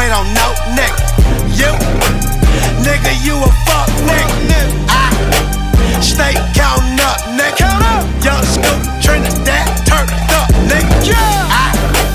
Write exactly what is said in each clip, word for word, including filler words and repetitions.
wait on no nigga. You, nigga, you a fuck nigga. I stay counting up, nigga. Young Scoop, Trinidad, turned up, nigga. I,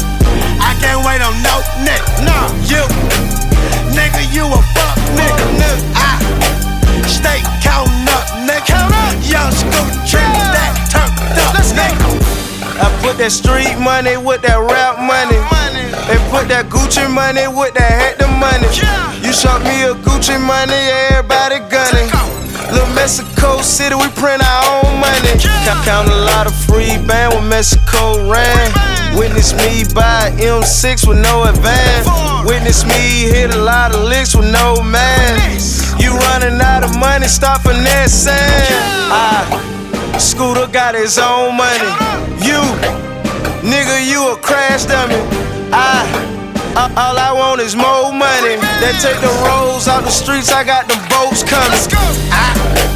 I can't wait on no nigga. No, you, nigga, you a fuck nigga. I stay counting up, nigga. Young Scoop, Trinidad, turned up, nigga. I put that street money with that rap money. And put that Gucci money with that Hector money. You shot me a Gucci money, everybody gunning. Little Mexico City, we print our own money. Count a lot of free band when Mexico ran. Witness me buy M six with no advance. Witness me hit a lot of licks with no man. You running out of money, stop finessing. I, Scooter got his own money. You, nigga, you a crash dummy. I, all I want is more money. They take the rolls out the streets, I got them boats coming. I,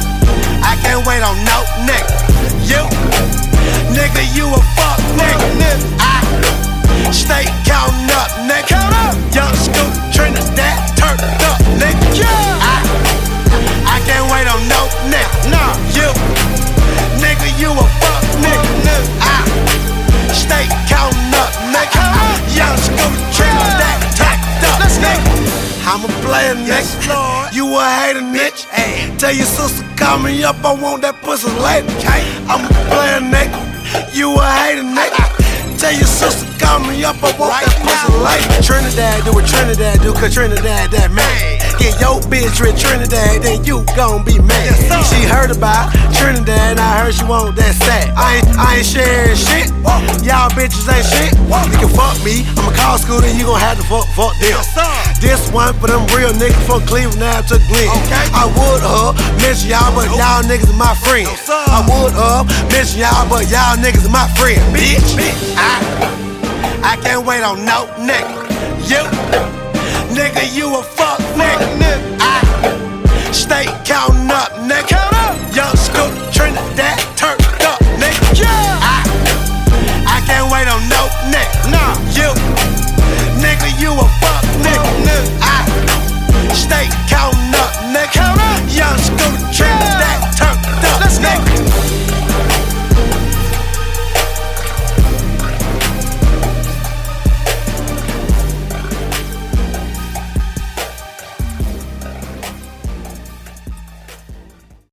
I can't wait on no nigga. You, nigga, you a fuck nigga. I stay counting up, nigga. Young Scoop, Trinidad, turned up, nigga. I, I can't wait on no nigga. No, you, nigga, you a fuck nigga. I stay counting up, nigga. Young Scoop, Trinidad, turned up, nigga. I'm a player, nigga. You a hater, nigga. Tell your sister call me up, I want that pussy later. I'm a player, nigga. You a hater, nigga. Tell your sister call me up, I want that pussy later. Trinidad do what Trinidad do, cause Trinidad that man. Get your bitch with Trinidad, then you gon' be mad. She heard about Trinidad, and I heard she want that sack. I ain't, I ain't sharing shit. Y'all bitches ain't shit. You can fuck me, I'm a call Scooter, you gon' have to fuck, fuck them. This one for them real niggas from Cleveland now to Glen. I would uh mention y'all, but y'all niggas are my friends. I would uh mention y'all, but y'all niggas are my friends, bitch. I, I can't wait on no nigga. You, nigga, you a